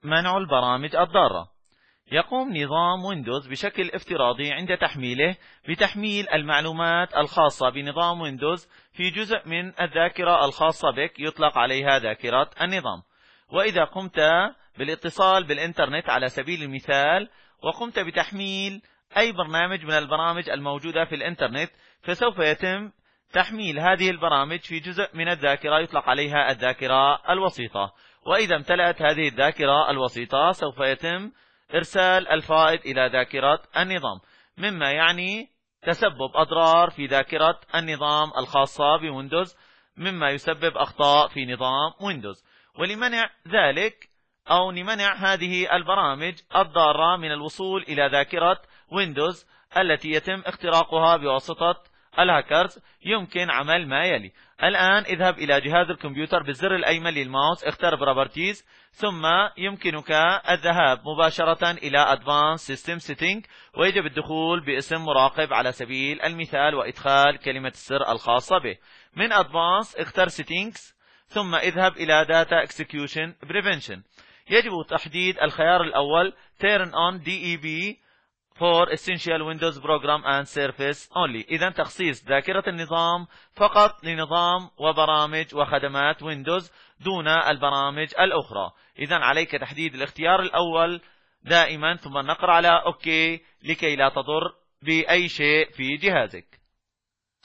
منع البرامج الضارة. يقوم نظام ويندوز بشكل افتراضي عند تحميله بتحميل المعلومات الخاصة بنظام ويندوز في جزء من الذاكرة الخاصة بك يطلق عليها ذاكرة النظام. وإذا قمت بالاتصال بالإنترنت على سبيل المثال وقمت بتحميل أي برنامج من البرامج الموجودة في الإنترنت، فسوف يتم تحميل هذه البرامج في جزء من الذاكرة يطلق عليها الذاكرة الوسيطة. وإذا امتلأت هذه الذاكرة الوسيطة سوف يتم إرسال الفائض إلى ذاكرة النظام، مما يعني تسبب أضرار في ذاكرة النظام الخاصة بويندوز، مما يسبب أخطاء في نظام ويندوز. ولمنع ذلك أو لمنع هذه البرامج الضارة من الوصول إلى ذاكرة ويندوز التي يتم اختراقها بواسطة الهاكرز، يمكن عمل ما يلي. الآن اذهب إلى جهاز الكمبيوتر بالزر الأيمن للماوس، اختر بروبرتيز، ثم يمكنك الذهاب مباشرة إلى Advanced System Setting، ويجب الدخول باسم مراقب على سبيل المثال وإدخال كلمة السر الخاصة به. من Advanced اختر Settings، ثم اذهب إلى Data Execution Prevention. يجب تحديد الخيار الأول Turn on DEP for Essential Windows Program and Service Only، إذن تخصيص ذاكرة النظام فقط لنظام وبرامج وخدمات ويندوز دون البرامج الأخرى. إذن عليك تحديد الاختيار الأول دائما، ثم النقر على OK لكي لا تضر بأي شيء في جهازك.